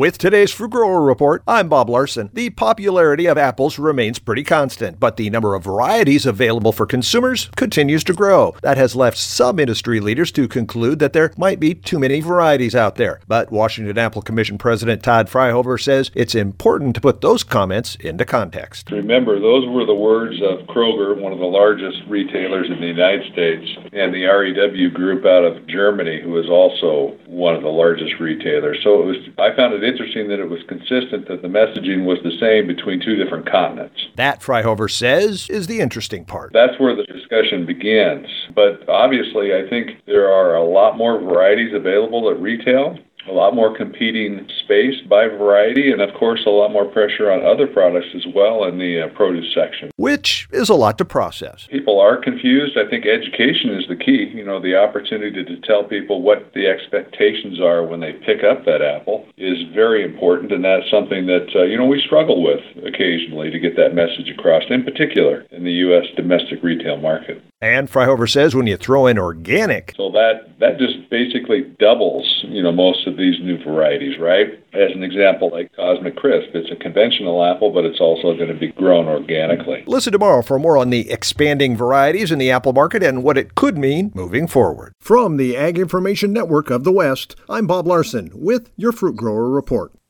With today's Fruit Grower Report, I'm Bob Larson. The popularity of apples remains pretty constant, but the number of varieties available for consumers continues to grow. That has left some industry leaders to conclude that there might be too many varieties out there. But Washington Apple Commission President Todd Fryhofer says it's important to put those comments into context. Remember, those were the words of Kroger, one of the largest retailers in the United States, and the REW Group out of Germany, who is also one of the largest retailers. So I found it interesting that it was consistent that the messaging was the same between two different continents. That, Fryhofer says, is the interesting part. That's where the discussion begins. But obviously, I think there are a lot more varieties available at retail, a lot more competing space by variety, and of course a lot more pressure on other products as well in the produce section. Which is a lot to process. People are confused. I think education is the key. The opportunity to tell people what the expectations are when they pick up that apple is very important, and that's something that, we struggle with occasionally to get that message across, in particular in the U.S. domestic retail market. And Fryhofer says when you throw in organic, so that just basically doubles, most of these new varieties, right? As an example, like Cosmic Crisp, it's a conventional apple, but it's also going to be grown organically. Listen tomorrow for more on the expanding varieties in the apple market and what it could mean moving forward. From the Ag Information Network of the West, I'm Bob Larson with your Fruit Grower Report.